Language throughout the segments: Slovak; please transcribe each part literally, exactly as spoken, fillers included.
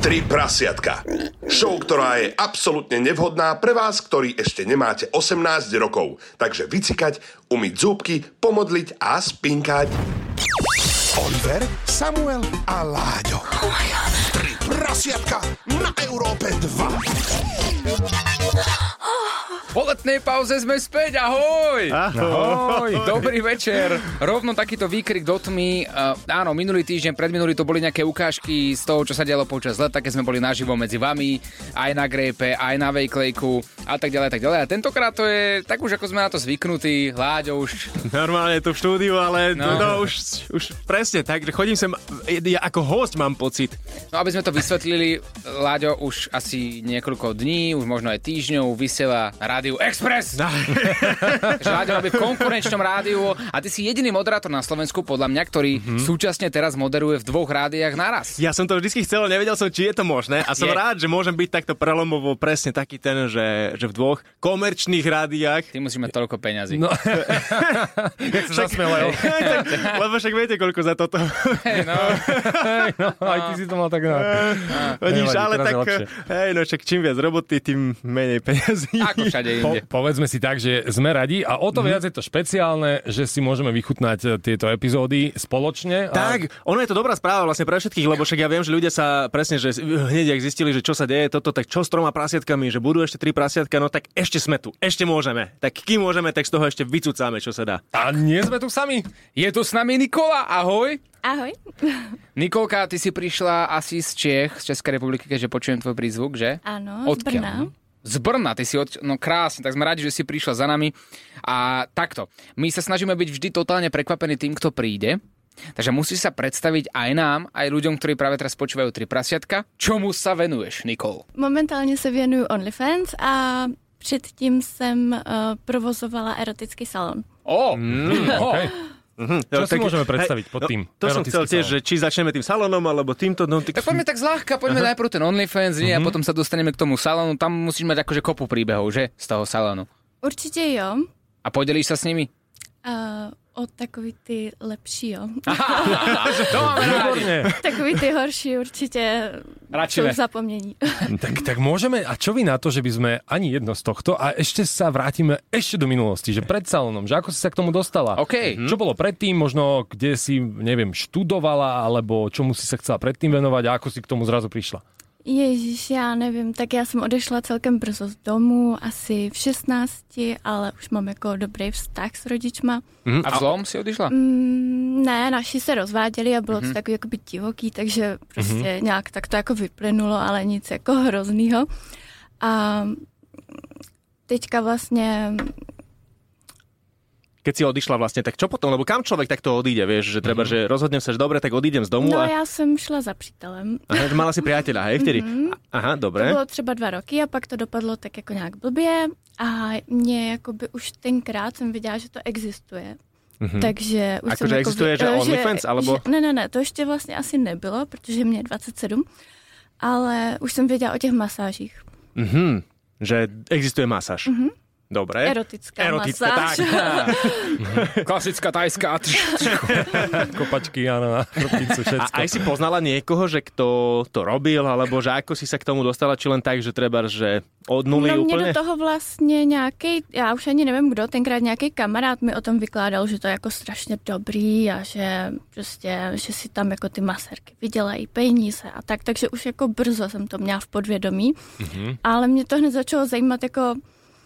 Tri prasiatka. Show, ktorá je absolútne nevhodná pre vás, ktorí ešte nemáte osemnásť rokov. Takže vycikať, umyť zúbky, pomodliť a spinkať. Oliver, Samuel a Láďo. Tri prasiatka na Európe dva. Po letnej pauze sme späť, ahoj! Ahoj! Dobrý večer. Rovno takýto výkrik do tmy. Uh, áno, minulý týždeň, predminulý to boli nejaké ukážky z toho, čo sa dialo počas leta, keď sme boli naživo medzi vami, aj na Grépe, aj na Vejklejku a tak ďalej, tak ďalej. A tentokrát to je tak už, ako sme na to zvyknutí. Láďo už... Normálne tu v štúdiu, ale no. no, už, už presne tak, že chodím sem, ja ako host mám pocit. No, aby sme to vysvetlili, Láďo už asi niekoľko dní, už možno aj týždňov vysiela Rádiu Express. No. Že Láďo robí v konkurenčnom rádiu a ty si jediný moderátor na Slovensku, podľa mňa, ktorý mm-hmm. súčasne teraz moderuje v dvoch rádiách naraz. Ja som to vždycky chcel, nevedel som, či je to možné a som je. rád, že môžem byť takto prelomovo presne taký ten, že, že v dvoch komerčných rádiách. Ty musíš mať toľko peňazí. No. Jak sa zasmiel, lebo však viete, koľko za toto. Hey, no. Hey, no, aj ty si to mal tak na... Vidíš, ale tak, hej, no však čím viac roboty, tým menej peňazí. Ako všade inde. Po, povedzme si tak, že sme radi a o to mm. viac je to špeciálne, že si môžeme vychutnať tieto epizódy spoločne. A... Tak, ono je to dobrá správa vlastne pre všetkých, lebo však ja viem, že ľudia sa presne, že hneď ak zistili, že čo sa deje toto, tak čo s troma prasiatkami, že budú ešte tri prasiatka, no tak ešte sme tu, ešte môžeme. Tak kým môžeme, tak z toho ešte vycucáme, čo sa dá. A nie sme tu sami. Je tu s nami Nikola, ahoj. Ahoj. Nikolka, ty si prišla asi z Čech, z Českej republiky, keďže počujem tvoj prízvuk, že? Áno, Odkiaľ? z Brna. Z Brna, ty si od... No krásne, tak sme radi, že si prišla za nami. A takto, my sa snažíme byť vždy totálne prekvapení tým, kto príde. Takže musíš sa predstaviť aj nám, aj ľuďom, ktorí práve teraz počúvajú Tri prasiatka. Čomu sa venuješ, Nikol? Momentálně se věnuju OnlyFans a předtím jsem uh, provozovala erotický salon. Ó, mm, okay. Mm-hmm. Čo no, si tak, môžeme predstaviť pod tým? No, to som chcel tiež, že či začneme tým salónom, alebo týmto... No, tak poďme tak zľahka, poďme uh-huh. najprv ten OnlyFans, nie, uh-huh. a potom sa dostaneme k tomu salónu. Tam musíš mať akože kopu príbehov, že? Z toho salónu. Určitě jo. A podelíš sa s nimi? Uh, o takový ty lepší, jo. Aha, to máme rádi. Takový ty horší určitě Radšíme. jsou zapomnění. tak, tak môžeme, a čo vy na to, že by sme ani jedno z tohto, a ešte sa vrátime ešte do minulosti, že pred salónom, že ako si sa k tomu dostala? OK. Čo bolo predtým, možno kde si, neviem, študovala, alebo čomu si sa chcela predtým venovať a ako si k tomu zrazu prišla? Ježíš, já nevím, tak já jsem odešla celkem brzo z domu, asi v šestnácti, ale už mám jako dobrý vztah s rodičma. Mm, a v zlom si odišla? Mm, ne, naši se rozváděli a bylo mm-hmm. to takový jako být divoký, takže prostě mm-hmm. nějak tak to jako vyplynulo, ale nic jako hroznýho. A teďka vlastně... Keď si odišla vlastne, tak čo potom? Lebo kam človek takto odíde, vieš, že treba, mm-hmm. že rozhodnem sa, že dobre, tak odídem z domu. No a... já jsem šla za přítelem. Aha, mala si priateľa, hej, vtedy? Mm-hmm. Aha, dobre. To bylo třeba dva roky a pak to dopadlo tak jako nějak blbě a mě jakoby už tenkrát jsem viděla, že to existuje. Mm-hmm. Takže už ako, jsem že jako existuje, že OnlyFans, alebo... Že, ne, ne, ne, to ještě vlastně asi nebylo, protože mě je dvacet sedm, ale už jsem věděla o těch masážích. Mhm, že existuje masáž. Mhm. Dobre. Erotická, Erotická masáž. Tak. Klasická tajská. Kopačky, áno, na chrbticu, všetko. A aj si poznala niekoho, že kto to robil, alebo že ako si sa k tomu dostala, či len tak, že treba, že od nuly no, úplne? No mě do toho vlastně nějaký, já už ani nevím kdo, tenkrát nějaký kamarád mi o tom vykládal, že to je jako strašně dobrý a že prostě, že si tam jako ty masérky vydělají peníze a tak, takže už jako brzo jsem to měla v podvědomí, mm-hmm. ale mě to hned začalo zajímat jako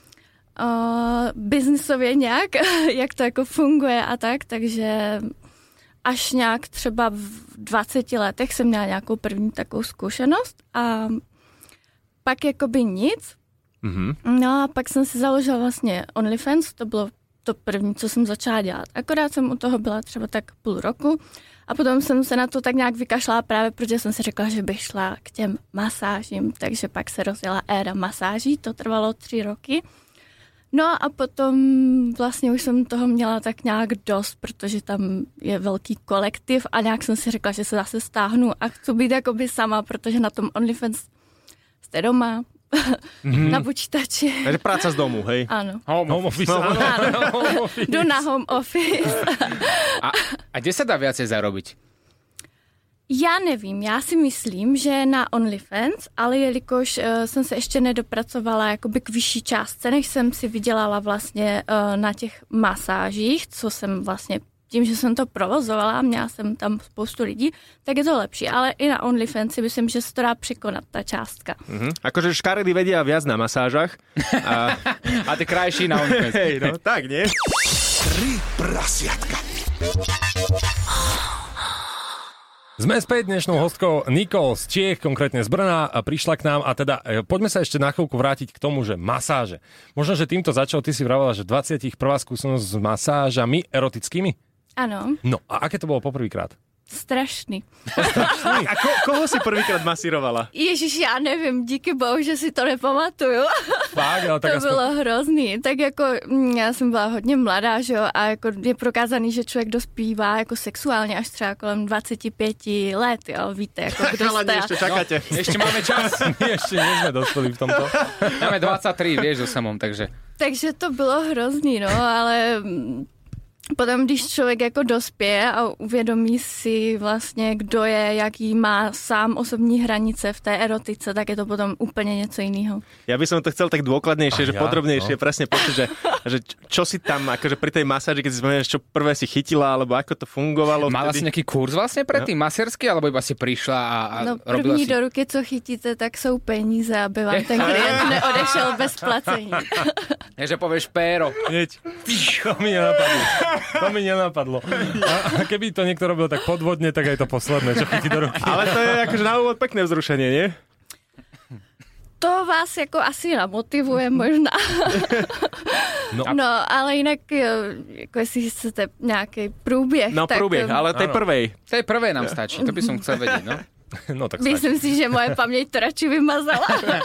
Uh, biznisově nějak, jak to jako funguje a tak, takže až nějak třeba v dvaceti letech jsem měla nějakou první takovou zkušenost a pak jakoby nic. Mm-hmm. No a pak jsem si založila vlastně OnlyFans, to bylo to první, co jsem začala dělat. Akorát jsem u toho byla třeba tak půl roku a potom jsem se na to tak nějak vykašlala právě, protože jsem si řekla, že bych šla k těm masážím, takže pak se rozjela éra masáží, to trvalo tři roky. No a potom vlastně už jsem toho měla tak nějak dost, protože tam je velký kolektiv a nějak jsem si řekla, že se zase stáhnu a chci být jakoby sama, protože na tom OnlyFans jste doma, mm-hmm. na počítači. Takže práca z domu, hej? Áno. Home office. Áno. Home office. Jdu na home office. A, a kde sa dá viacej zarobiť? Já nevím, já si myslím, že na OnlyFans, ale jelikož uh, jsem se ještě nedopracovala jakoby k vyšší částce, než jsem si vydělala vlastně uh, na těch masážích, co jsem vlastně tím, že jsem to provozovala, měla jsem tam spoustu lidí, tak je to lepší. Ale i na OnlyFans si myslím, že se to dá překonat, ta částka. Mm-hmm. Akože škaredy vedia viac na masážach. A, a ty krajší na OnlyFans. Hej, no tak, nie? Tri prasiatka. Sme späť dnešnou hostkou Nicole z Čiech, konkrétne z Brna, a prišla k nám a teda e, poďme sa ešte na chvíľku vrátiť k tomu, že masáže. Možno, že týmto začal, ty si vravala, že dvadsaťjeden skúsenosť s masážami erotickými? Ano. No a aké to bolo poprvýkrát? Strašný. A ko, koho si prvýkrát masírovala? Ježiš, já nevím, díky bohu, že si to nepamatuju. Fakt, ale tak to aspoň... bylo hrozný. Tak jako já jsem byla hodně mladá, že jo, a jako je prokázaný, že člověk dospívá jako sexuálně až třeba kolem dvacet pět let, jo, víte, jako kdo Chalani, ešte čakáte. No, ešte máme čas. My ešte nie sme dospeli v tomto. Máme dvadsaťtri, vieš, so samom, takže... Takže to bylo hrozný, no, ale... Potom, když člověk jako dospěje a uvědomí si vlastně, kdo je, jaký má sám osobní hranice v té erotice, tak je to potom úplně něco jiného. Ja by som to chcel tak dôkladnejšie, A že ja? podrobnejšie, No. presne počuť, že, že čo si tam, akože pri tej masáži, keď si spomínaš, čo prvé si chytila, alebo ako to fungovalo Mala si vtedy? nejaký kurz vlastne predtým, no. masérsky, alebo iba si prišla a, a No robila první si... do ruky, co chytíte, tak jsou peníze, aby vám ten klient neodešel bez placení. Je, že povieš péro. Hneď. To mi nenapadlo. To mi nenapadlo. A, a keby to niekto robil tak podvodne, tak aj to posledné, čo chytí do ruky. Ale to je akože na úvod pekné vzrušenie, nie? To vás jako asi namotivuje možná. No. No, ale jinak, jako jestli chcete nějaký průběh, No tak prúbieh, ale tej Áno. prvej. Tej prvé nám stačí, to by som chcel vedieť, no. No tak stačí. myslím si, že moje paměť to radši vymazala.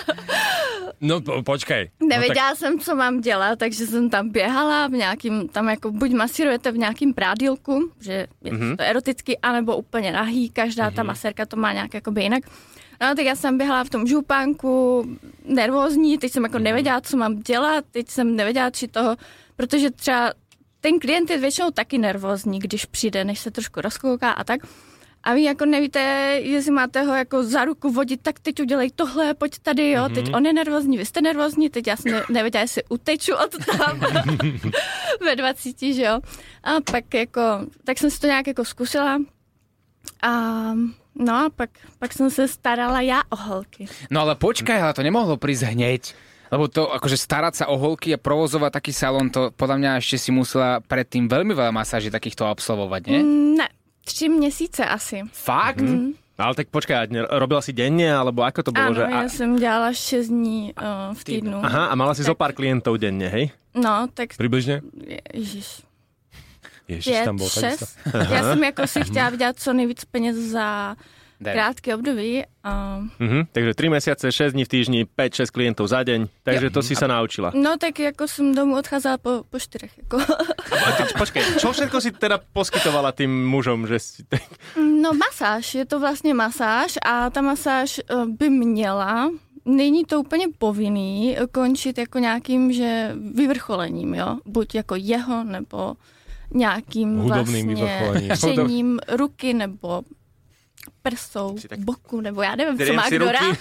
No po, počkej. Nevěděla No, tak... jsem, co mám dělat, takže jsem tam běhala v nějakým, tam jako buď masírujete v nějakým prádílku, že je mm-hmm. to eroticky, anebo úplně nahý, každá mm-hmm. ta masérka to má nějak jakoby jinak. No, tak já jsem běhala v tom župánku, nervózní, teď jsem jako nevěděla, co mám dělat, teď jsem nevěděla, či toho, protože třeba ten klient je většinou taky nervózní, když přijde, než se trošku rozkouká a tak. A vy jako nevíte, jestli máte ho jako za ruku vodit, tak teď udělej tohle, pojď tady, jo, teď on je nervózní, vy jste nervózní, teď já jsem ne, nevěděla, jestli uteču od tam ve dvaceti, že jo. A pak jako, tak jsem si to nějak jako zkusila a no a pak, pak jsem se starala já o holky. No ale počkaj, ale to nemohlo prísť hneď. Lebo to, akože starať sa o holky a provozovať taký salón, to podľa mňa ešte si musela predtým veľmi veľa masáží takýchto absolvovať, nie? Ne, tři měsíce asi. Fakt? Mm. Ale tak počkaj, robila si denne, alebo ako to bolo? Ano, že... já jsem dělala šest dní uh, v týdnu. Aha, a mala si Tak- zo pár klientov denne, hej? No, tak Približne? ježiš. Ježiš, Pět, tam bol takisto. šest. Já jsem jako si chtěla vydělat co nejvíc peněz za Daj. krátké období. A... Mhm, takže tri mesiace, šesť dní v týždni, päť šesť klientov za deň, takže to si sa naučila. No tak jako jsem domů odcházela po, po čtyřech. Jako. A ty, počkej, čo všetko si teda poskytovala tým mužom, že si... No masáž, je to vlastně masáž a ta masáž eh, by měla, není to úplně povinný, končit jako nějakým, že vyvrcholením, jo? Buď jako jeho, nebo nějakým Hudobným vlastně vyvrcholením. přením ruky, nebo prsou, Si tak- boku, nebo já nevím, co Driem má si kdo ruky. rád.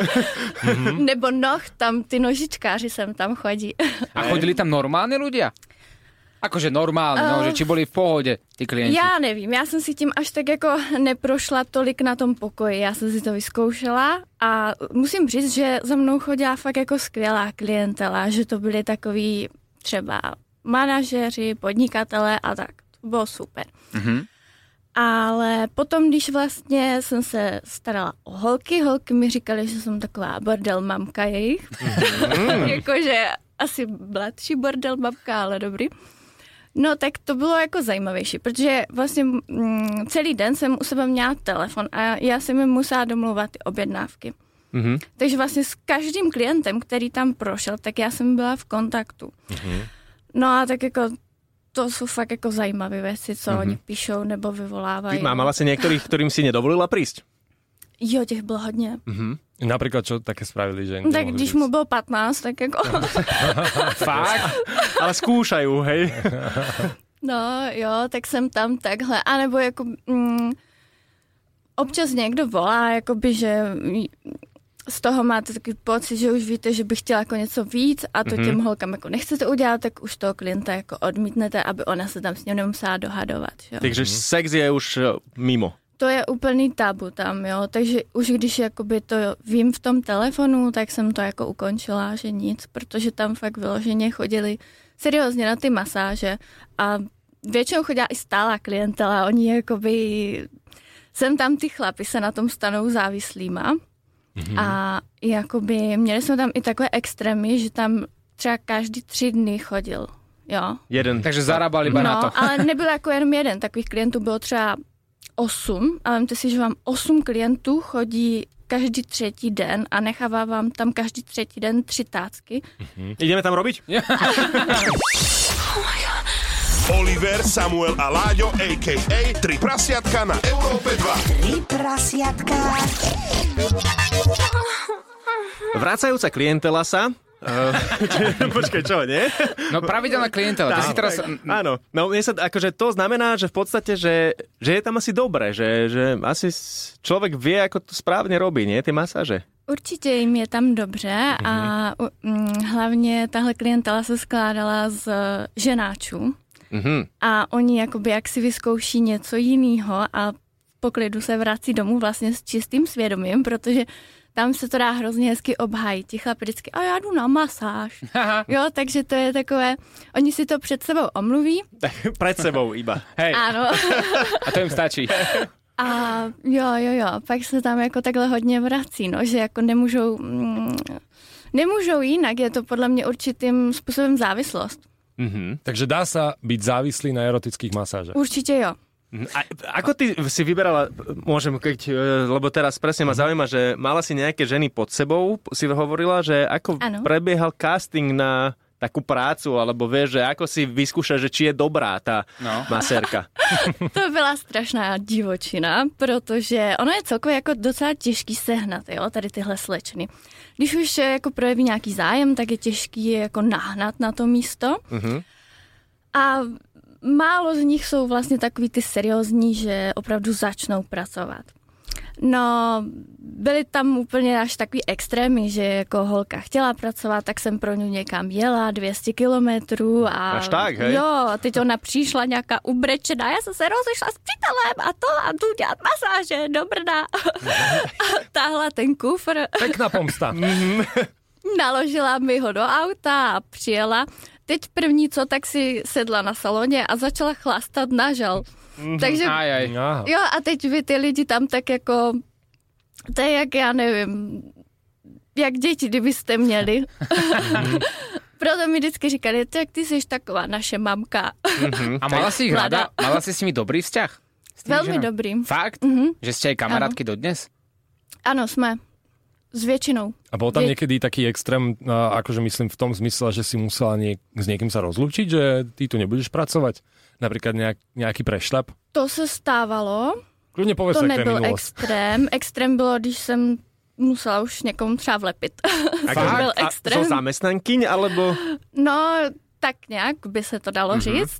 Nebo noh, tam ty nožičkáři sem tam chodí. A chodili tam normálni ľudia? Akože normálne, no, že či boli v pohode tí klienti. Já nevím, já jsem si tím až tak jako neprošla tolik na tom pokoji, já jsem si to vyzkoušela a musím říct, že za mnou chodila fakt jako skvělá klientela, že to byli takový třeba manažeři, podnikatelé a tak, to bylo super. Mhm. Ale potom, když vlastně jsem se starala o holky, holky mi říkali, že jsem taková bordel mamka jejich. Jakože asi mladší bordel mamka, ale dobrý. No tak to bylo jako zajímavější, protože vlastně mm, celý den jsem u sebe měla telefon a já jsem mi musela domlouvat ty objednávky. Mhm. Takže vlastně s každým klientem, který tam prošel, tak já jsem byla v kontaktu. No a tak jako to jsou fakt jako zajímavé věci, co oni píšou nebo vyvolávají. Má, mala si niektorých, ktorým si nedovolila prísť? Jo, těch bylo hodně. Napríklad, čo také spravili, že... Tak nemohli když byť? mu bylo patnáct, tak jako... Fakt? Ale skúšajú, hej? No jo, tak jsem tam takhle. A nebo jako... Mm, občas někdo volá, jakoby, že z toho máte takový pocit, že už víte, že bych chtěla jako něco víc a to mm-hmm. těm holkám jako nechcete udělat, tak už toho klienta jako odmítnete, aby ona se tam s ním nemusela dohadovat. Jo? Takže mm-hmm. sex je už mimo. To je úplný tabu tam, jo, takže už když jakoby to vím v tom telefonu, tak jsem to jako ukončila, že nic, protože tam fakt vyloženě chodili seriózně na ty masáže a většinou chodila i stálá klientela, oni jakoby, sem tam ty chlapi se na tom stanou závislýma mm-hmm. a jakoby měli jsme tam i takové extrémy, že tam třeba každý tři dny chodil, jo. Jeden. Takže zarábali iba no, na to. Ale nebyl jako jenom jeden, takových klientů bylo třeba osm, a vemte si, že vám osm klientů chodí každý třetí den a nechává vám tam každý třetí den tři tácky. Mm-hmm. Ideme tam robiť? Oliver, Samuel a Láďo, á ká á Tri prasiatka na Európe dva. Tri prasiatka. Vracajúca klientela sa... Uh, počkaj, čo, nie? No pravidelná klientela. Ty si teraz... Áno, no mne sa, akože to znamená, že v podstate, že, že je tam asi dobre, že, že asi človek vie, ako to správne robí, nie, tie masáže. Určitě jim je tam dobře mm-hmm. a um, hlavně tahle klientela se skládala z ženáčů mm-hmm. a oni jakoby jak si vyzkouší něco jiného a v poklidu se vrací domů vlastně s čistým svědomím, protože tam se to dá hrozně hezky obhájit. Ti chlapi vždycky, a já jdu na masáž. Jo, takže to je takové, oni si to před sebou omluví. Před sebou iba. Hej. Ano. A to jim stačí. A jo, jo, jo, pak se tam jako takhle hodně vrací, no, že jako nemůžou, mm, nemůžou jinak, je to podle mě určitým způsobem závislost. Mm-hmm. Takže dá sa byť závislý na erotických masážach? Určitě jo. A ako ty si vyberala, môžem, keď, lebo teraz presne ma zaujíma, že mala si nejaké ženy pod sebou, si hovorila, že ako ano. Prebiehal casting na takú prácu, alebo vieš, že ako si vyskúša, že či je dobrá tá no. masérka. To byla strašná divočina, protože ono je celkově jako docela těžký sehnat, jo, tady tyhle slečny. Když už jako projeví nějaký zájem, tak je těžký je jako nahnat na to místo. Uh-huh. A málo z nich jsou vlastně takový ty seriózní, že opravdu začnou pracovat. No, byly tam úplně až takový extrémy, že jako holka chtěla pracovat, tak jsem pro ňu někam jela dvě stě kilometrů a až tak, hej? Jo, teď ona přišla nějaká ubrečená, já jsem se rozešla s přítelem a to a jdu dělat masáže do Brna. A táhla ten kufr. Pekná pomsta. Naložila mi ho do auta a přijela. Teď první co, tak si sedla na saloně a začala chlastat na žal. Mm-hmm. Takže, aj, aj. jo, a teď vy ty lidi tam tak jako, to je jak, já nevím, jak děti, kdybyste měli. Mm-hmm. Proto mi vždycky říkali, tak ty jsi taková naše mamka. Mm-hmm. A mala si ich rada? Mala si s nimi dobrý vzťah? Velmi ženou? dobrý. Fakt? Mm-hmm. Že ste aj kamarátky ano. Dodnes? Ano, jsme. S většinou. A bol tam niekedy taký extrém, akože myslím v tom zmysle, že si musela niek- s niekým sa rozlúčiť, že ty tu nebudeš pracovať? Napríklad nejak, nejaký prešľap? To se stávalo. Kľudne povedz, to tak nebyl minulosť. extrém. Extrém bylo, když jsem musela už někomu třeba vlepit. To byl extrém. A jsou zaměstnankyň, alebo? No, tak nějak by se to dalo mm-hmm. říct.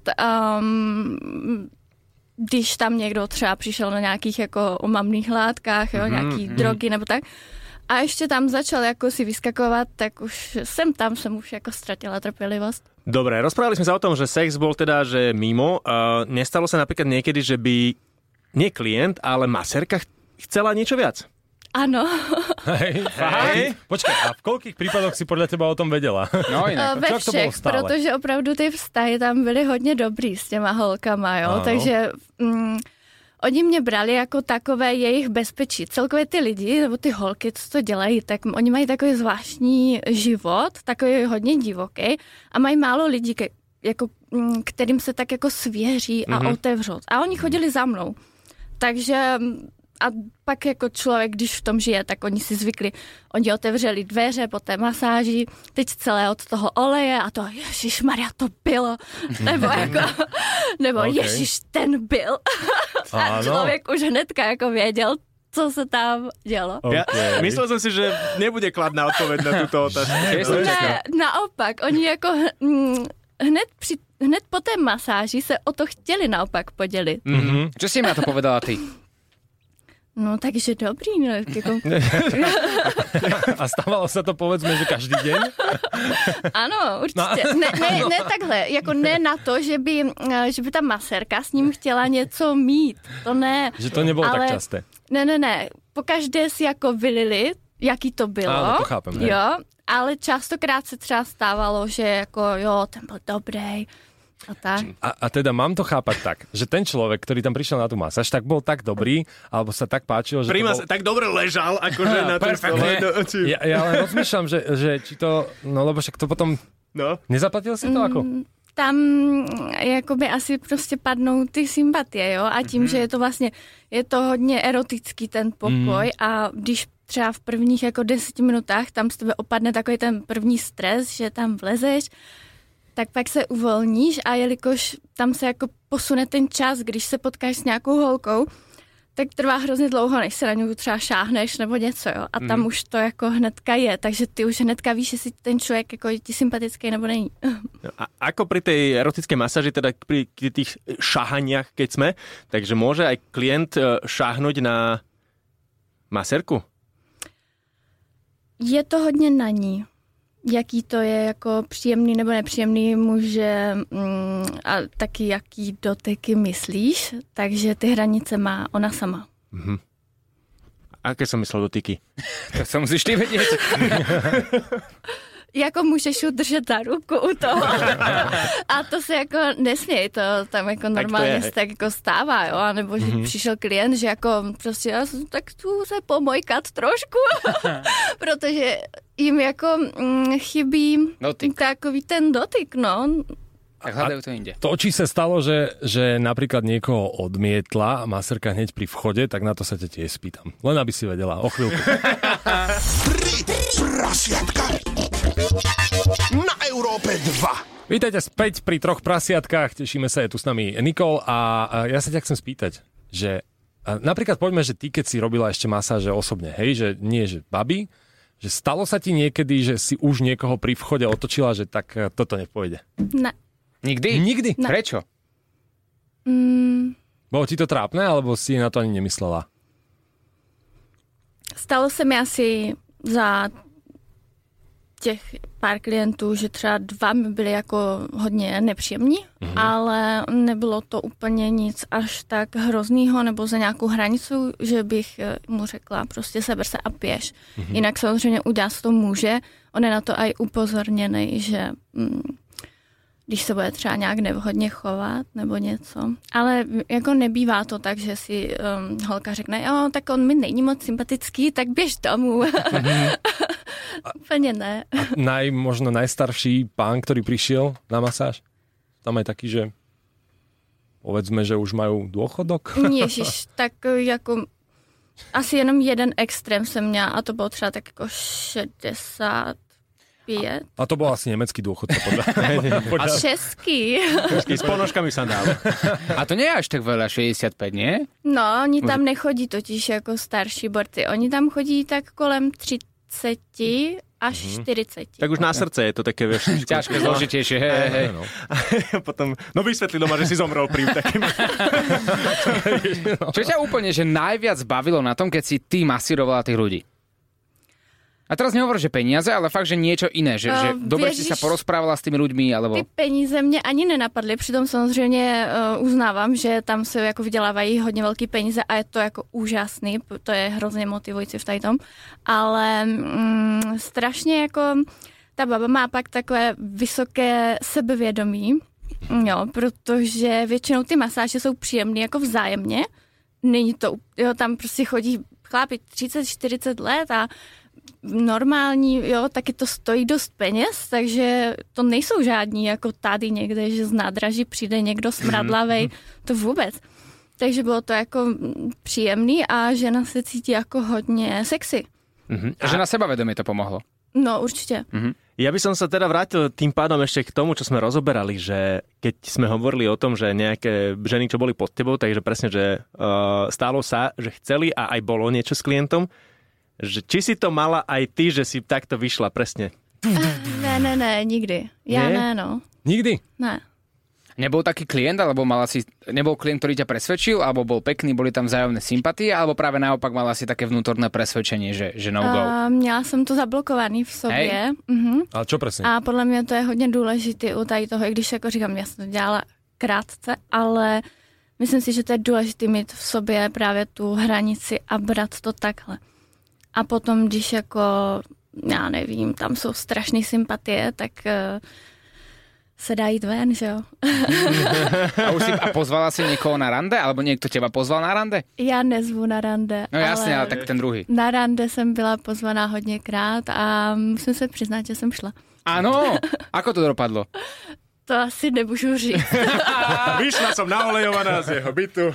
Um, když tam někdo třeba přišel na nějakých jako omamných látkách, jo, mm-hmm. nějaký drogy nebo tak, a ještě tam začal jako si vyskakovat, tak už sem tam jsem už jako ztratila trpělivost. Dobre, rozprávali sme sa o tom, že sex bol teda, že mimo. Uh, nestalo sa napríklad niekedy, že by nie klient, ale masérka chcela niečo viac? Ano. Hej, hej. Počkaj, a v koľkých prípadoch si podľa teba o tom vedela? No inak. Ve všech, protože opravdu ty vztahy tam byly hodně dobrý s těma holkama, jo, ano. Takže... Mm, oni mě brali jako takové jejich bezpečí. Celkově ty lidi, nebo ty holky, co to dělají, tak oni mají takový zvláštní život, takový hodně divoký a mají málo lidí, ke, jako, kterým se tak jako svěří a mm-hmm. otevřou. A oni chodili za mnou. Takže a pak jako člověk, když v tom žije, tak oni si zvykli. Oni otevřeli dveře po té masáži, teď celé od toho oleje a to ježišmarja, to bylo. Nebo jako, nebo okay. Ježiš, ten byl. A člověk už hnedka jako věděl, co se tam dělo. Okay. Ja, myslel jsem si, že nebude kladná odpověď na tuto otázku. Ne, naopak, oni jako hned při hned po té masáži se o to chtěli naopak podělit. Mm-hmm. Čo si jim na to povedala ty? No, takže dobrý, no, jako... A stávalo sa to, povedzme, že každý deň? Ano, určitě. No. Ne, ne, ne takhle, jako ne na to, že by, že by ta masérka s ním chtěla něco mít, to ne. Že to nebylo ale, tak časté. Ne, ne, ne, pokaždé si jako vylili, jaký to bylo. Áno, to chápem. Ne? Jo, ale častokrát se třeba stávalo, že jako jo, ten byl dobrý. A, tak. A, a teda mám to chápať tak, že ten človek, ktorý tam prišiel na tú masáž, tak bol tak dobrý, alebo sa tak páčilo, že Prima to bol... tak dobre ležal, akože na tom stole. Ja, ja len rozmýšľam, že, že či to, no lebo však to potom... No. Nezaplatil si to ako? Mm, tam jakoby asi prostě padnou ty sympatie, jo, a tím, mm. že je to vlastně, je to hodně erotický ten pokoj mm. a když třeba v prvních jako deseti minutách tam z tebe opadne takový ten první stres, že tam vlezeš, tak pak se uvolníš a jelikož tam se jako posune ten čas, když se potkáš s nějakou holkou, tak trvá hrozně dlouho, než se na ňu třeba šáhneš nebo něco, jo. A tam mm. už to jako hnedka je, takže ty už hnedka víš, jestli ten člověk jako je ti sympatický nebo není. A ako pri tej erotickej masáži, teda pri tých šahaniach, keď sme, takže môže aj klient šáhnuť na masérku? Je to hodně na ní. Jaký to je jako příjemný nebo nepříjemný, může mm, a taky jaký doteky myslíš, takže ty hranice má ona sama. Mhm. Aké som myslel dotyky? To sa musíš ty vedieť. Jako můžeš ju držet za ruku u toho. A to se jako nesměj, to tam jako normálně se tak jako stává, jo, nebo že mm-hmm. přišel klient, že jako prostě já tak tu se pomojkat trošku, protože jim jako mm, chybí dotyk. Takový ten dotyk, no. Tak hľadajú to inde. To, či sa stalo, že, že napríklad niekoho odmietla masérka hneď pri vchode, tak na to sa ťa tiež spýtam. Len aby si vedela, o chvíľku. Tri prasiatka na Európe dva. Vítajte späť pri troch prasiatkách, tešíme sa, je tu s nami Nikol a ja sa ťa chcem spýtať, že napríklad poďme, že ty, keď si robila ešte masáže osobne, hej, že nie, že babi, že stalo sa ti niekedy, že si už niekoho pri vchode otočila, že tak toto nepôjde? Ne. Nikdy? Nikdy? Ne. Prečo? Mm. Bolo ti to trápne, alebo si na to ani nemyslela? Stalo se mi asi za těch pár klientů, že třeba dva mi byly jako hodně nepříjemní, mm-hmm. ale nebylo to úplně nic až tak hroznýho nebo za nějakou hranicu, že bych mu řekla prostě seber se a běž. Mm-hmm. Jinak samozřejmě udělat to může, on je na to aj upozorněný, že mm, když se bude třeba nějak nevhodně chovat nebo něco. Ale jako nebývá to tak, že si um, holka řekne, jo, tak on mi není moc sympatický, tak běž domů. Úplně ne. A naj, možno najstarší pán, ktorý prišiel na masáž? Tam aj taký, že povedzme, že už majú dôchodok? Ježiš, tak jako asi jenom jeden extrém jsem měla a to bylo třeba tak jako šedesát pět. A, a to bol asi nemecký dôchodca podľa. podľa... Český. Český s ponožkami sandál. A to nie je až tak veľa, šedesátpäť, nie? No, oni tam nechodí totiž jako starší borci. Oni tam chodí tak kolem třicet až mm-hmm. štyridsať. Tak už na srdce je to také, vieš. Ťažké, zložitejšie, hej, hej. No. A potom, no vysvetli doma, že si zomrel pri takým. Čo ťa úplne, že najviac bavilo na tom, keď si ty masírovala tých ľudí? A teraz nehovor, že peniaze, ale fakt, že niečo iné. Že, uh, že dobre si sa porozprávala s tými ľuďmi, alebo... Ty peníze mě ani nenapadly, přitom samozřejmě uh, uznávám, že tam se jako vydělávají hodně velký peníze a je to jako úžasný, to je hrozně motivující v tady tom, ale mm, strašně jako ta baba má pak takové vysoké sebevědomí, jo, protože většinou ty masáže jsou příjemné jako vzájemně, není to, jo, tam prostě chodí chlápi třicet čtyřicet let a normální, jo, taky to stojí dost peněz, takže to nejsou žádní jako tady někde, že z nádraží přijde někdo smradlavej, to vůbec. Takže bylo to jako příjemný a žena se cítí jako hodně sexy. Mm-hmm. A že na sebavedomie to pomohlo? No, určite. Mm-hmm. Ja by som sa teda vrátil tým pádom ešte k tomu, čo sme rozoberali, že keď sme hovorili o tom, že nejaké ženy, čo boli pod tebou, takže presne, že uh, stálo sa, že chceli a aj bolo niečo s klientom, že či si to mala aj ty, že si takto vyšla presne? Ne, ne, ne, nikdy. Ja Nie? ne, no. Nikdy? Ne. Nebol taký klient, alebo mal asi, nebol klient, ktorý ťa presvedčil, alebo bol pekný, boli tam vzájomné sympatie, alebo práve naopak mal asi také vnútorné presvedčenie, že, že no go? Uh, měla jsem to zablokovaný v sobě. Uh-huh. Ale čo presne? A podle mě to je hodně důležité u tady toho, i když jako říkám, já jsem to dělala krátce, ale myslím si, že to je důležité mít v sobě právě tu hranici a brát to takhle. A potom, když jako, já nevím, tam jsou strašné sympatie, tak uh, se dá jít ven, že jo? A už si a pozvala si někoho na rande? Alebo někdo teba pozval na rande? Já nezvu na rande. No jasně, ale, ale tak ten druhý. Na rande jsem byla pozvaná hodněkrát a musím se přiznat, že jsem šla. Áno, ako to dopadlo? To asi nemůžu říct. Vyšla som naolejovaná z jeho bytu.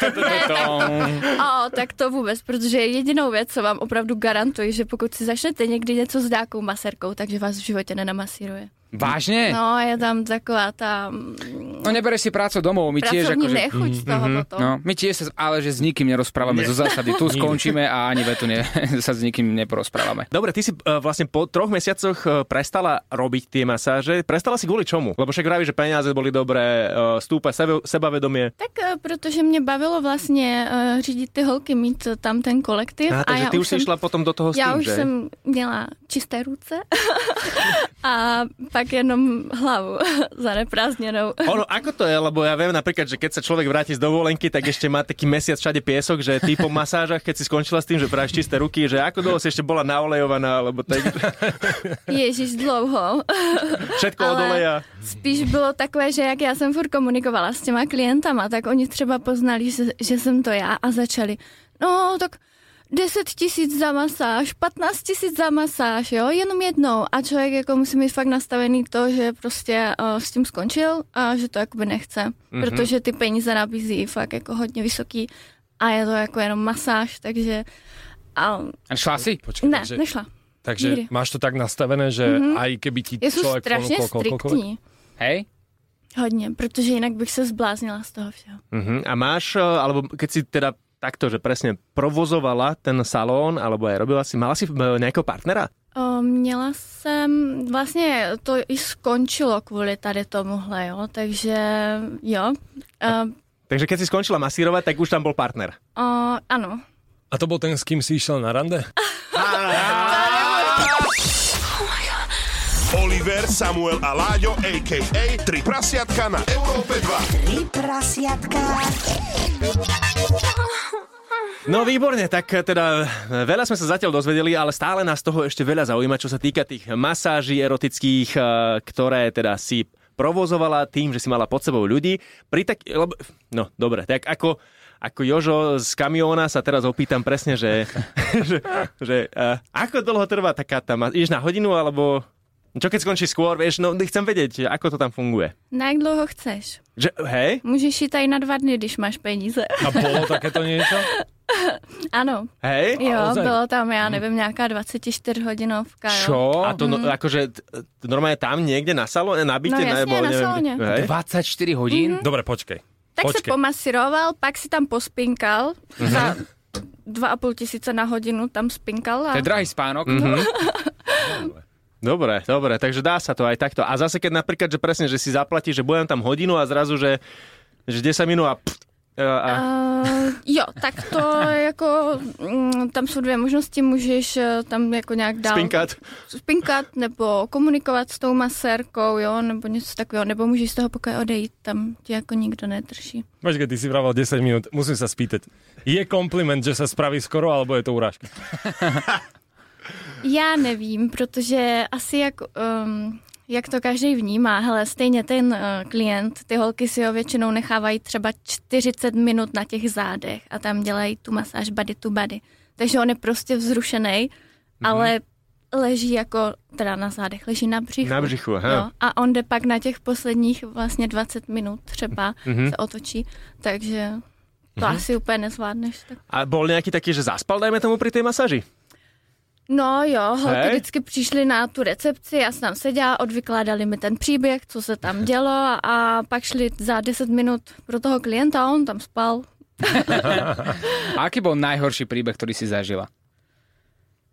O, tak to vůbec, protože jedinou věc, co vám opravdu garantuji, že pokud si začnete někdy něco s dákou masérkou, takže vás v životě nenamasíruje. Vážne? No, je tam taková tá... No nebereš si prácu domov, my tiež pracovní akože... nechuť z toho Mm-hmm. potom. No, my tiež sa, ale že s nikým nerozprávame zo zásady. Tu skončíme a ani vetu ne, sa s nikým neporozprávame. Dobre, ty si uh, vlastne po troch mesiacoch uh, prestala robiť tie masáže. Prestala si kvôli čomu? Lebo však vraví, že peniaze boli dobré, uh, stúpa sebe, sebavedomie. Tak uh, protože mě bavilo vlastně uh, řídit ty holky, mít tam ten kolektiv. A, a takže já ty už jsem, si išla potom do toho s Já tým, už že? jsem měla čisté ruce a pak jenom hlavu zaneprázdněnou. Ono, ako to je? Lebo ja viem napríklad, že keď sa človek vráti z dovolenky, tak ešte má taký mesiac všade piesok, že ty po masážach, keď si skončila s tým, že práš čisté ruky, že ako dlho si ešte bola naolejovaná, alebo tak... Ježiš, dlouho. Všetko od oleja. Spíš bylo takové, že jak já jsem furt komunikovala s těma klientama, tak oni třeba poznali, že, že jsem to já a začali, no tak deset tisíc za masáž, patnáct tisíc za masáž, jo, jenom jednou. A člověk jako musí mít fakt nastavený to, že prostě uh, s tím skončil a že to jakoby nechce. Mm-hmm. Protože ty peníze nabízí fakt jako hodně vysoký a je to jako jenom masáž, takže... A... A šla si? Počkej, Ne, takže, nešla. takže Nikdy. máš to tak nastavené, že mm-hmm. aj keby ti Já jsem človek strašně ponúkol koľkoľvek. striktní. Hej? Hodně, protože jinak bych se zbláznila z toho všeho. Uh-huh. A máš, uh, alebo keď si teda takto, že presne provozovala ten salón, alebo aj robila si, mala si uh, nejakého partnera? O, měla jsem, vlastně to i skončilo kvůli tady tomuhle, jo, takže jo. Uh, Takže keď si skončila masírovať, tak už tam bol partner. uh, ano. A to bol ten, s kým si išiel na rande? Oliver, Samuel a Láďo, á ká á Tri prasiatka na Európe dva. Tri prasiatka. No výborne, tak teda veľa sme sa zatiaľ dozvedeli, ale stále nás toho ešte veľa zaujíma, čo sa týka tých masáží erotických, ktoré teda si provozovala tým, že si mala pod sebou ľudí. Pri tak... No, dobre, tak ako, ako Jožo z kamióna sa teraz opýtam presne, že, že, že uh, ako dlho trvá taká tá... Ideš na hodinu, alebo... Čo keď skončí skôr, vieš, no chcem vedieť, ako to tam funguje. Na jak dlouho chceš? Že, hej? Můžeš jít tady na dva dny, když máš peníze. A bolo takéto niečo? Ano. Hej? Jo, Naozaj? bylo tam, já nevím, nějaká dvacetičtyřhodinovka, jo. Čo? A to no, akože t- t- normálne tam niekde na salóne, na byte? No jasne, nebo, na neviem, salóne. hej? dvadsaťštyri hodín? Mhm. Dobre, počkej. Tak se Počkej. pomasiroval, pak si tam pospinkal Mhm. za dva a půl tisíce na hodinu tam spinkal. A... To je drahý spánok. Mhm. Dobre, dobre, takže dá sa to aj takto. A zase keď napríklad, že presne, že si zaplatí, že budem tam hodinu a zrazu, že, že desať minút a... Pff, a... Uh, jo, tak to jako, mm, tam jsou dvě možnosti, můžeš eh, tam jako nějak dál Spinkat. spinkat nebo komunikovat s tou masérkou, jo, nebo něco takového, nebo můžeš z toho pokoje odejít, tam tě jako nikdo nedrží. Počkej, ty si vravel desať minút. Musím sa spýtať. Je kompliment, že sa spraví skoro, alebo je to urážka? Já nevím, protože asi jak, um, jak to každý vnímá. Hele, stejně ten uh, klient, ty holky si ho většinou nechávají třeba čtyřicet minut na těch zádech a tam dělají tu masáž body to body. Takže on je prostě vzrušenej, mm-hmm. ale leží jako, teda na zádech, leží na břichu. Na břichu, aha. Jo, a on jde pak na těch posledních vlastně dvacet minut třeba mm-hmm. se otočí, takže to mm-hmm. asi úplně nezvládneš. Tak. A bol nejaký taký, že zaspal, dajme tomu, pri tej masáži? No jo, holky Hej. vždycky přišly na tu recepci, já jsem tam seděla, odvykládali mi ten příběh, co se tam dělo a pak šli za deset minut pro toho klienta a on tam spal. A aký bol najhorší príbeh, ktorý si zažila?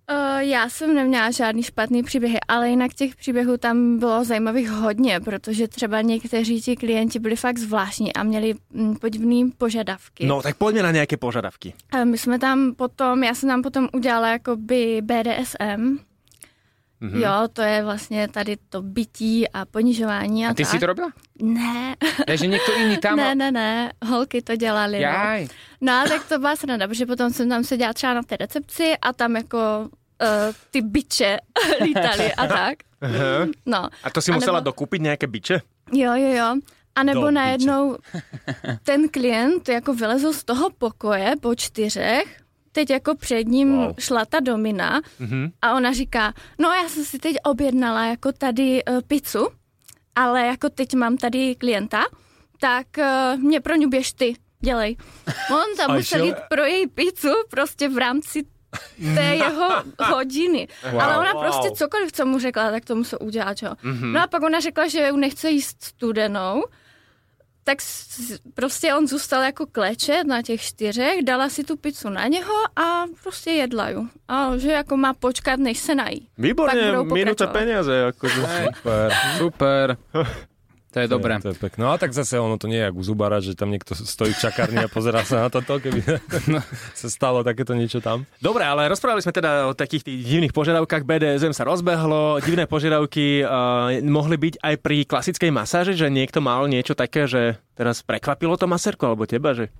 Uh, já jsem neměla žádný špatný příběhy, ale jinak těch příběhů tam bylo zajímavých hodně, protože třeba někteří ti klienti byli fakt zvláštní a měli mm, podivné požadavky. No, tak pojďme na nějaké požadavky. A my jsme tam potom, já jsem tam potom udělala jakoby bé dé es em. Mm-hmm. Jo, to je vlastně tady to bytí a ponižování a, a ty tak. si to robila? Ne. Takže někdo jiný tam... Ne, ne, ne, holky to dělali. Jaj. No. no, tak to byla sranda, protože potom jsem tam seděla třeba na té recepci a tam jako uh, ty biče lítaly a tak. Aha. No. A to si a musela nebo... dokupit nějaké biče? Jo, jo, jo. A nebo Do najednou ten klient jako vylezl z toho pokoje po čtyřech, teď jako před ním wow. šla ta domina mm-hmm. a ona říká, no já jsem si teď objednala jako tady uh, pizzu, ale jako teď mám tady klienta, tak uh, mě pro ní běž ty, dělej. On tam musel jít pro její pizzu prostě v rámci té jeho hodiny. Wow, ale ona wow. prostě cokoliv, co mu řekla, tak to musel udělat, jo. Mm-hmm. No a pak ona řekla, že ju nechce jíst studenou, tak prostě on zůstal jako klečet na těch čtyřech, dala si tu pizzu na něho a prostě jedla ju. A že jako má počkat, než se nají. Výborně, minuta peniaze. Jako super, super. To je dobré. To je, to je pekné. No a tak zase ono to nie je jak u zubára, že tam niekto stojí v čakárni a pozerá sa na toto, keby no, sa stalo takéto niečo tam. Dobre, ale rozprávali sme teda o takých tých divných požiadavkách. bé dé es em sa rozbehlo, divné požiadavky uh, mohli byť aj pri klasickej masáži, že niekto mal niečo také, že teraz prekvapilo to masérku alebo teba, že...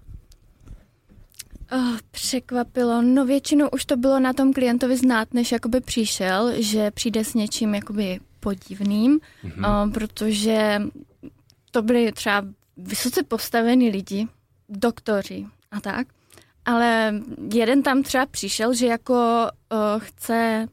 Oh, překvapilo. No většinou už to bylo na tom klientovi znát, než jakoby přišel, že přijde s něčím jakoby podivným, mm-hmm. uh, protože to byli třeba vysoce postavení lidi, doktoři a tak, ale jeden tam třeba přišel, že jako uh, chce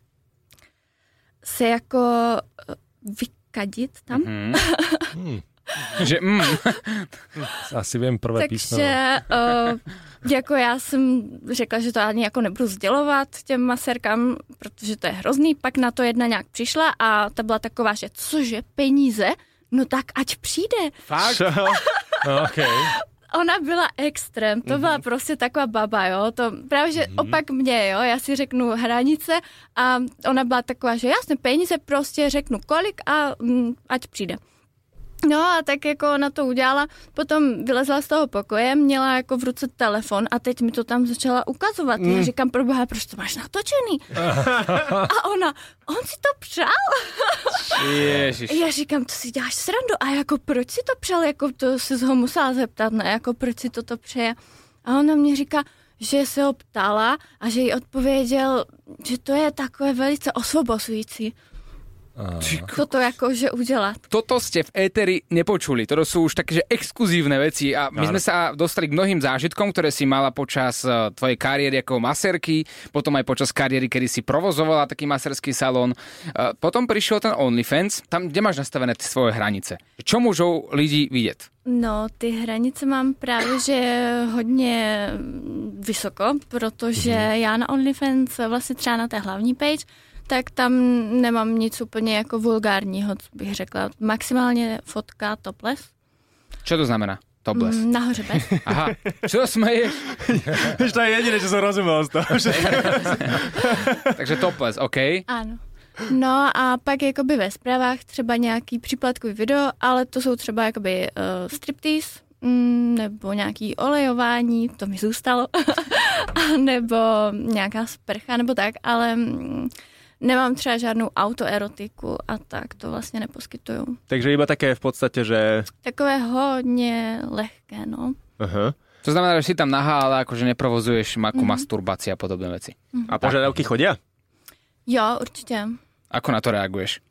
se jako uh, vykadit tam. Mm-hmm. že mm. Asi vím prvé písmeno. Takže uh, jako já jsem řekla, že to ani jako nebudu sdělovat těm masérkám, protože to je hrozný. Pak na to jedna nějak přišla a ta byla taková, že cože, peníze? No tak ať přijde. Fakt? Okay. Ona byla extrém, to byla mm-hmm. prostě taková baba, jo, to právě, že mm-hmm. opak mě, jo, já si řeknu hranice a ona byla taková, že jasně, peníze prostě řeknu kolik a mm, ať přijde. No a tak jako ona to udělala, potom vylezla z toho pokoje, měla jako v ruce telefon a teď mi to tam začala ukazovat. Mm. Já říkám, proboha, proč to máš natočený? A ona, on si to přál? Ježiš. Já říkám, to si děláš srandu. A jako, proč si to přál? Jako, to si ho musela zeptat, ne? Jako, proč si toto přeje? A ona mě říká, že se ho ptala a že jí odpověděl, že to je takové velice osvobozující. Toto akože udelať. Toto ste v éteri nepočuli. Toto sú už také, že exkluzívne veci a my sme sa dostali k mnohým zážitkom, ktoré si mala počas uh, tvojej kariéry ako masérky, potom aj počas kariéry, kedy si provozovala taký maserský salón. Uh, potom prišiel ten OnlyFans, tam, kde máš nastavené tie svoje hranice. Čo môžou lidi vidieť? No, ty hranice mám právě, že hodně vysoko, protože mm-hmm. já na OnlyFans vlastně třeba na té hlavní page, tak tam nemám nic úplně jako vulgárního, co bych řekla. Maximálně fotka topless. Čo to znamená? Topless? Mm, nahoře bez. Aha, čo smeješ? To je jediné, čo som rozumel z toho. Takže topless, OK. Ano. No a pak jakoby ve zprávách třeba nějaký příplatkový video, ale to jsou třeba jakoby uh, striptease, mm, nebo nějaký olejování, to mi zůstalo, a nebo nějaká sprcha, nebo tak, ale... Mm, nemám třeba žádnou autoerotiku a tak, to vlastně neposkytuju. Takže iba také v podstate, že... Takové hodně lehké, no. Aha. To znamená, že si tam nahá, ale akože neprovozuješ ako mm-hmm. masturbácia a podobné veci. Mm-hmm. A požiadavky chodia? Jo, určitě. Ako na to reaguješ?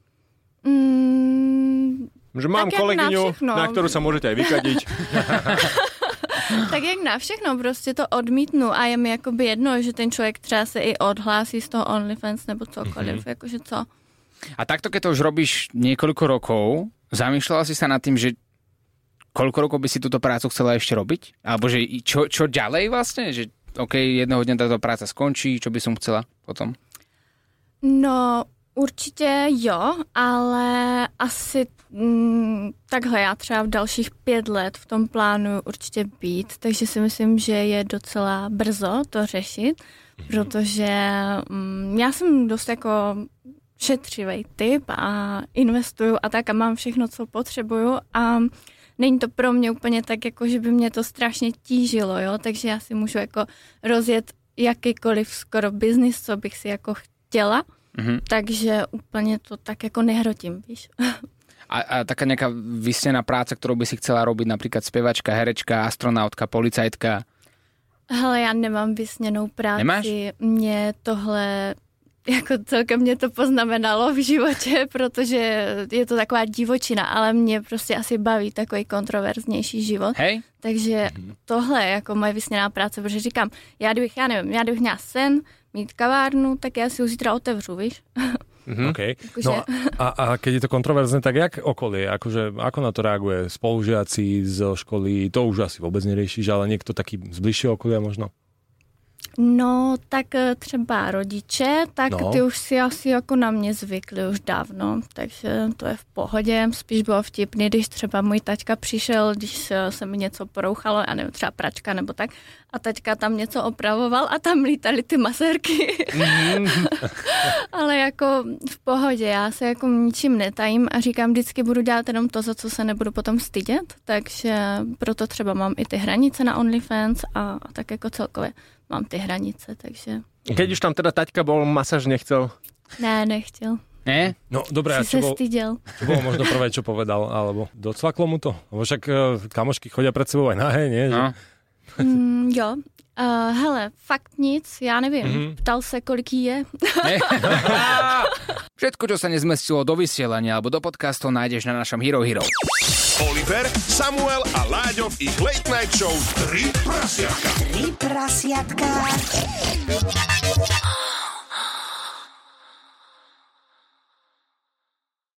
Mm, že mám kolegyňu, na, na ktorú sa môžete aj vykadiť. Tak jak na všechno, prostě to odmítnu a je mi jakoby jedno, že ten člověk třeba se i odhlásí z toho OnlyFans nebo cokoliv, mm-hmm. jakože co. A takto, keď to už robíš niekoľko rokov, zamýšľala si sa nad tým, že koľko rokov by si túto prácu chcela ešte robiť? Alebo že čo, čo ďalej vlastne? Že OK, jedného dňa táto práca skončí, čo by som chcela potom? No, určitě jo, ale asi mm, takhle já třeba v dalších pět let v tom plánu určitě být, takže si myslím, že je docela brzo to řešit, protože mm, já jsem dost jako šetřivej typ a investuju a tak a mám všechno, co potřebuju a není to pro mě úplně tak, jako že by mě to strašně tížilo, jo, takže já si můžu jako rozjet jakýkoliv skoro biznis, co bych si jako chtěla, mm-hmm. takže úplně to tak jako nehrotím, víš. A, a taká nejaká vysnená práca, ktorú by si chcela robiť, napríklad spievačka, herečka, astronautka, policajtka? Hele, já nemám vysněnou práci. Nemáš? Mě tohle, jako celkem mě to poznamenalo v životě, protože je to taková divočina, ale mě prostě asi baví takový kontroverznější život. Hej? Takže tohle je jako moje vysněná práce, protože říkám, já kdybych, já nevím, já kdybych měla sen, mít kavárnu, tak já si ho zítra otevřu, víš? Mm-hmm. Okay. No a, a keď je to kontroverzné, tak jak okolie? Akože, ako na to reaguje? Spolužiaci zo školy, to už asi vôbec neriešiš, ale niekto taký z bližšieho okolia možno? No, tak třeba rodiče, tak no. ty už si asi jako na mě zvykli už dávno, takže to je v pohodě. Spíš bylo vtipný, když třeba můj taťka přišel, když se mi něco porouchalo, já nevím, třeba pračka nebo tak, a taťka tam něco opravoval a tam lítaly ty masérky. Mm. Ale jako v pohodě, já se jako ničím netajím a říkám, vždycky budu dělat jenom to, za co se nebudu potom stydět, takže proto třeba mám i ty hranice na OnlyFans a, a tak jako celkově mám ty hranice, takže... Keď už tam teda taťka bol, masáž nechcel? Ne, nechtěl. Ne? No, dobré, si a čo se bol, styděl. čo bolo možno prvé, čo povedal, alebo docvaklo mu to? Lebo však uh, kamošky chodia pred sebou aj nahé, nie? No. Mm, jo. Uh, hele, fakt nic, já nevím. Mm-hmm. Ptal se, kolik jí je. Všetko, čo sa nezmestilo do vysielania alebo do podcastov, nájdeš na našom Hero Hero. Oliver, Samuel a Láďo v ich Late Night Show tri prasiatka. Tri prasiatka.